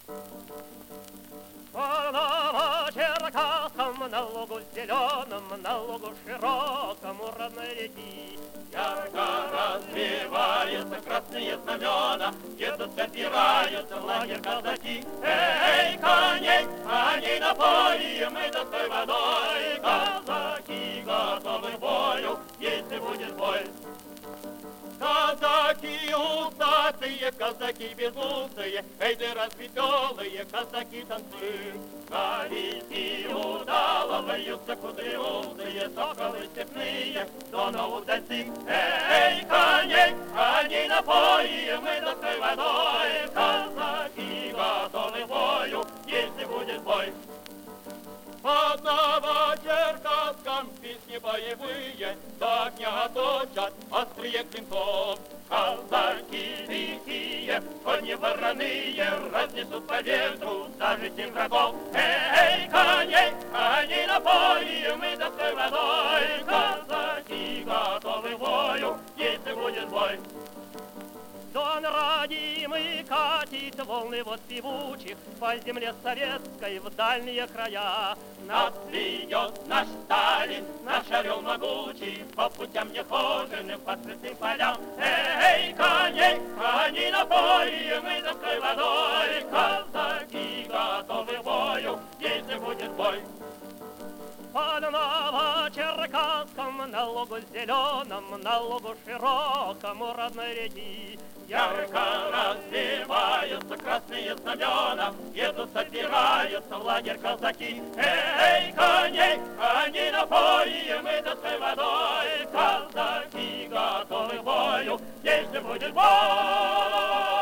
На Черкасском, на лугу зеленом, на лугу широком у родной реки. Ярко развиваются красные знамена, едут, опираются в лагерь казаки. Эй, коней напоим, мы доской водой, казаки готовы к бою, если будет бой. Казаки усатые, казаки безусые, эй, ты развеселые, казаки танцуют. На листи удала вьются кудрявые, соколы степные, до новых достиг. Эй, коней напоим, мы доской водой, казаки готовы к бою, если будет бой. Под Новочеркасском песни боевые, до огня точат острые клинков. Казаки лихие, кони вороные, разнесут по ветру даже 7 врагов. Эй, коней напоим, мы доской водой, казаки готовы к бою, если будет бой. Дон родимый катит волны вот певучих по земле советской в дальние края. Нас ведет наш Сталин, наш орел могучий, по путям нехоженным, по цветным полям. Эй, коней напоим, мы доской водой, казаки готовы к бою, если будет бой. Под Новочеркасском, на лугу зеленом, на лугу широком у родной реки. Ярко развиваются красные знамена, едут, собираются в лагерь казаки. Эй, коней напоим, мы доской водой, казаки готовы к бою, если будет бой.